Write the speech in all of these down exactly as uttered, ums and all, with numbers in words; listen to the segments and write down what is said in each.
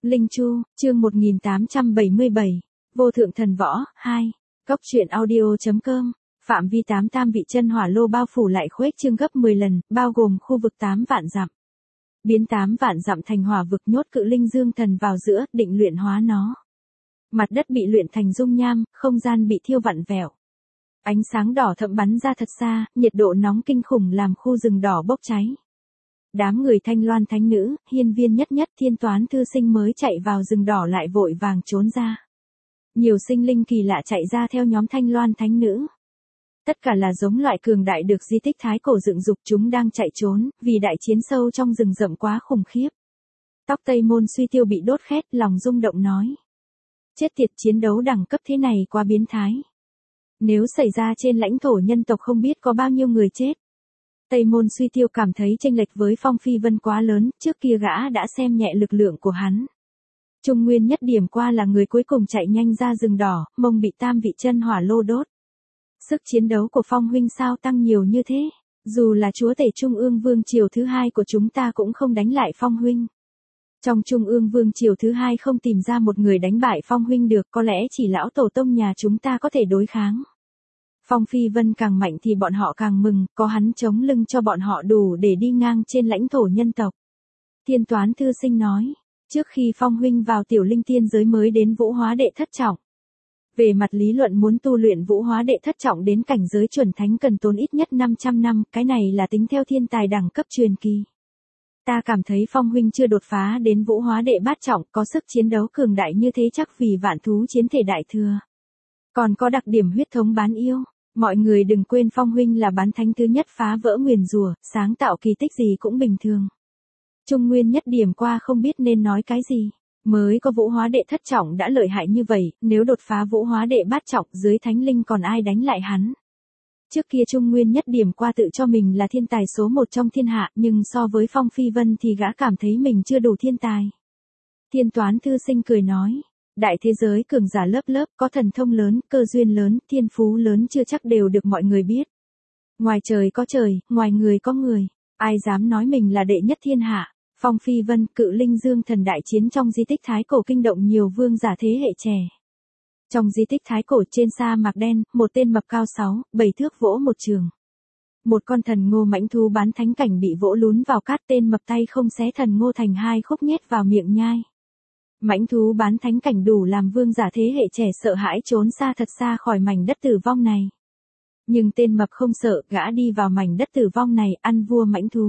Linh Chu, chương một nghìn tám trăm bảy mươi bảy, Vô thượng thần võ, hai, Cốc truyện audio.com, phạm vi tám tam vị chân hỏa lô bao phủ lại khuếch trương gấp mười lần, bao gồm khu vực tám vạn dặm. Biến tám vạn dặm thành hỏa vực, nhốt cự linh dương thần vào giữa, định luyện hóa nó. Mặt đất bị luyện thành dung nham, không gian bị thiêu vặn vẹo. Ánh sáng đỏ thẫm bắn ra thật xa, nhiệt độ nóng kinh khủng làm khu rừng đỏ bốc cháy. Đám người Thanh Loan thánh nữ, hiên viên nhất nhất, thiên toán thư sinh mới chạy vào rừng đỏ lại vội vàng trốn ra. Nhiều sinh linh kỳ lạ chạy ra theo nhóm Thanh Loan thánh nữ. Tất cả là giống loại cường đại được di tích thái cổ dựng dục, chúng đang chạy trốn, vì đại chiến sâu trong rừng rậm quá khủng khiếp. Tóc Tây Môn Suy Tiêu bị đốt khét, lòng rung động nói. Chết tiệt, chiến đấu đẳng cấp thế này quá biến thái. Nếu xảy ra trên lãnh thổ nhân tộc không biết có bao nhiêu người chết. Tây Môn Suy Tiêu cảm thấy chênh lệch với Phong Phi Vân quá lớn, trước kia gã đã xem nhẹ lực lượng của hắn. Trung Nguyên Nhất Điểm qua là người cuối cùng chạy nhanh ra rừng đỏ, mông bị tam vị chân hỏa lô đốt. Sức chiến đấu của Phong huynh sao tăng nhiều như thế, dù là chúa tể Trung ương Vương triều thứ hai của chúng ta cũng không đánh lại Phong huynh. Trong Trung ương Vương triều thứ hai không tìm ra một người đánh bại Phong huynh được, có lẽ chỉ lão tổ tông nhà chúng ta có thể đối kháng. Phong Phi Vân càng mạnh thì bọn họ càng mừng, có hắn chống lưng cho bọn họ đủ để đi ngang trên lãnh thổ nhân tộc. Thiên toán thư sinh nói, trước khi Phong huynh vào tiểu linh tiên giới mới đến vũ hóa đệ thất trọng. Về mặt lý luận muốn tu luyện vũ hóa đệ thất trọng đến cảnh giới chuẩn thánh cần tốn ít nhất năm trăm năm, cái này là tính theo thiên tài đẳng cấp truyền kỳ. Ta cảm thấy Phong huynh chưa đột phá đến vũ hóa đệ bát trọng, có sức chiến đấu cường đại như thế chắc vì vạn thú chiến thể đại thừa. Còn có đặc điểm huyết thống bán yêu. Mọi người đừng quên Phong huynh là bán thánh thứ nhất phá vỡ nguyền rủa, sáng tạo kỳ tích gì cũng bình thường. Trung Nguyên Nhất Điểm qua không biết nên nói cái gì, mới có vũ hóa đệ thất trọng đã lợi hại như vậy, nếu đột phá vũ hóa đệ bát trọng dưới thánh linh còn ai đánh lại hắn. Trước kia Trung Nguyên Nhất Điểm qua tự cho mình là thiên tài số một trong thiên hạ, nhưng so với Phong Phi Vân thì gã cảm thấy mình chưa đủ thiên tài. Thiên toán thư sinh cười nói. Đại thế giới cường giả lớp lớp, có thần thông lớn, cơ duyên lớn, thiên phú lớn chưa chắc đều được mọi người biết. Ngoài trời có trời, ngoài người có người, ai dám nói mình là đệ nhất thiên hạ. Phong Phi Vân, cự linh dương thần đại chiến trong di tích thái cổ kinh động nhiều vương giả thế hệ trẻ. Trong di tích thái cổ trên sa mạc đen, một tên mập cao sáu, bảy thước vỗ một trường. Một con thần ngô mãnh thú bán thánh cảnh bị vỗ lún vào cát, tên mập tay không xé thần ngô thành hai khúc nhét vào miệng nhai. Mãnh thú bán thánh cảnh đủ làm vương giả thế hệ trẻ sợ hãi trốn xa thật xa khỏi mảnh đất tử vong này. Nhưng tên mập không sợ, gã đi vào mảnh đất tử vong này, ăn vua mãnh thú.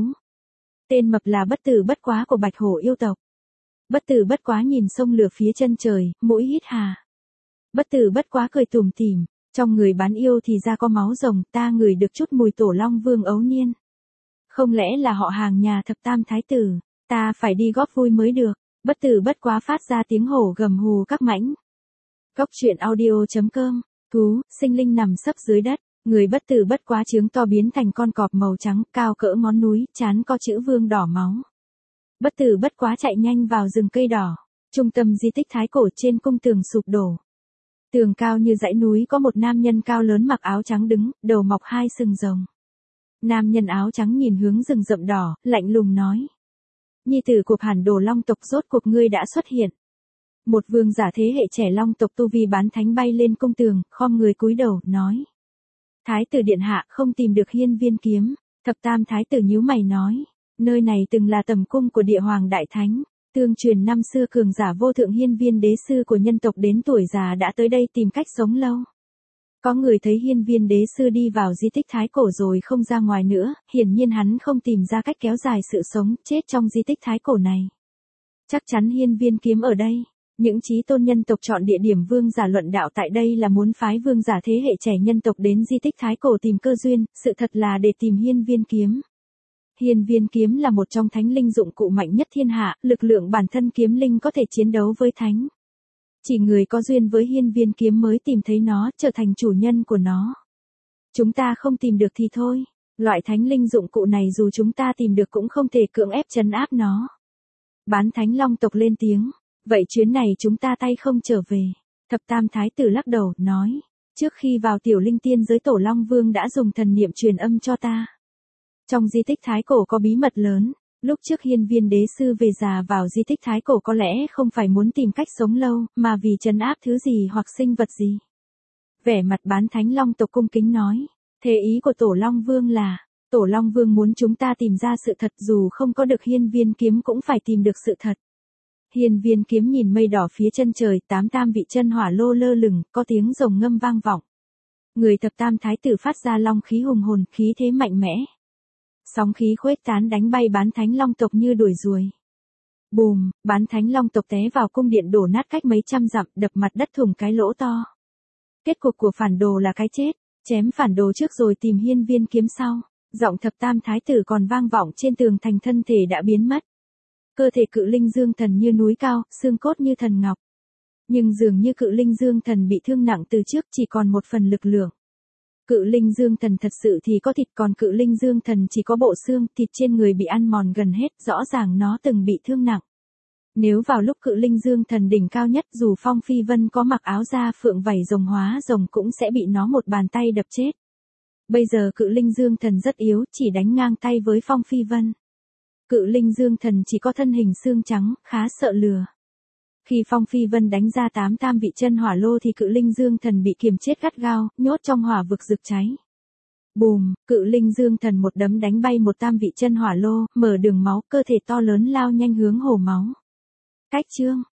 Tên mập là bất tử bất quá của bạch hổ yêu tộc. Bất tử bất quá nhìn sông lửa phía chân trời, mũi hít hà. Bất tử bất quá cười tủm tỉm, trong người bán yêu thì ra có máu rồng, ta ngửi được chút mùi tổ long vương ấu niên. Không lẽ là họ hàng nhà thập tam thái tử, ta phải đi góp vui mới được. Bất tử bất quá phát ra tiếng hổ gầm hù các mãnh. Cốc truyện audio.com, thú, sinh linh nằm sấp dưới đất, người bất tử bất quá trướng to biến thành con cọp màu trắng, cao cỡ ngón núi, trán có chữ vương đỏ máu. Bất tử bất quá chạy nhanh vào rừng cây đỏ, trung tâm di tích thái cổ trên cung tường sụp đổ. Tường cao như dãy núi có một nam nhân cao lớn mặc áo trắng đứng, đầu mọc hai sừng rồng. Nam nhân áo trắng nhìn hướng rừng rậm đỏ, lạnh lùng nói. Nhi tử của Hàn Đồ Long tộc rốt cuộc ngươi đã xuất hiện. Một vương giả thế hệ trẻ Long tộc tu vi bán thánh bay lên cung tường, khom người cúi đầu, nói. Thái tử điện hạ không tìm được hiên viên kiếm, thập tam thái tử nhíu mày nói. Nơi này từng là tầm cung của địa hoàng đại thánh, tương truyền năm xưa cường giả vô thượng hiên viên đế sư của nhân tộc đến tuổi già đã tới đây tìm cách sống lâu. Có người thấy hiên viên đế sư đi vào di tích thái cổ rồi không ra ngoài nữa, hiển nhiên hắn không tìm ra cách kéo dài sự sống, chết trong di tích thái cổ này. Chắc chắn hiên viên kiếm ở đây, những chí tôn nhân tộc chọn địa điểm vương giả luận đạo tại đây là muốn phái vương giả thế hệ trẻ nhân tộc đến di tích thái cổ tìm cơ duyên, sự thật là để tìm hiên viên kiếm. Hiên viên kiếm là một trong thánh linh dụng cụ mạnh nhất thiên hạ, lực lượng bản thân kiếm linh có thể chiến đấu với thánh. Chỉ người có duyên với hiên viên kiếm mới tìm thấy nó, trở thành chủ nhân của nó. Chúng ta không tìm được thì thôi, loại thánh linh dụng cụ này dù chúng ta tìm được cũng không thể cưỡng ép trấn áp nó. Bán thánh long tộc lên tiếng, vậy chuyến này chúng ta tay không trở về. Thập tam thái tử lắc đầu, nói, trước khi vào tiểu linh tiên giới tổ long vương đã dùng thần niệm truyền âm cho ta. Trong di tích thái cổ có bí mật lớn, Lúc trước hiên viên đế sư về già vào di tích thái cổ có lẽ không phải muốn tìm cách sống lâu, mà vì trấn áp thứ gì hoặc sinh vật gì. Vẻ mặt bán thánh long tộc cung kính nói, thế ý của Tổ Long Vương là, Tổ Long Vương muốn chúng ta tìm ra sự thật dù không có được hiên viên kiếm cũng phải tìm được sự thật. Hiên viên kiếm nhìn mây đỏ phía chân trời, tám tam vị chân hỏa lô lơ lửng, có tiếng rồng ngâm vang vọng. Người thập tam thái tử phát ra long khí hùng hồn, khí thế mạnh mẽ. Sóng khí khuếch tán đánh bay bán thánh long tộc như đuổi ruồi. Bùm, bán thánh long tộc té vào cung điện đổ nát cách mấy trăm dặm, đập mặt đất thủng cái lỗ to. Kết cục của phản đồ là cái chết, chém phản đồ trước rồi tìm hiên viên kiếm sau. Giọng thập tam thái tử còn vang vọng trên tường thành, thân thể đã biến mất. Cơ thể cự linh dương thần như núi cao, xương cốt như thần ngọc. Nhưng dường như cự linh dương thần bị thương nặng từ trước, chỉ còn một phần lực lượng. Cự linh dương thần thật sự thì có thịt, còn cự linh dương thần chỉ có bộ xương, thịt trên người bị ăn mòn gần hết, rõ ràng nó từng bị thương nặng. Nếu vào lúc cự linh dương thần đỉnh cao nhất, dù Phong Phi Vân có mặc áo da phượng vảy rồng hóa rồng cũng sẽ bị nó một bàn tay đập chết. Bây giờ cự linh dương thần rất yếu, chỉ đánh ngang tay với Phong Phi Vân. Cự linh dương thần chỉ có thân hình xương trắng, khá sợ lừa. Khi Phong Phi Vân đánh ra tám tam vị chân hỏa lô thì cự linh dương thần bị kiềm chết gắt gao, nhốt trong hỏa vực rực cháy. Bùm, cự linh dương thần một đấm đánh bay một tam vị chân hỏa lô, mở đường máu, cơ thể to lớn lao nhanh hướng hồ máu. Cách chương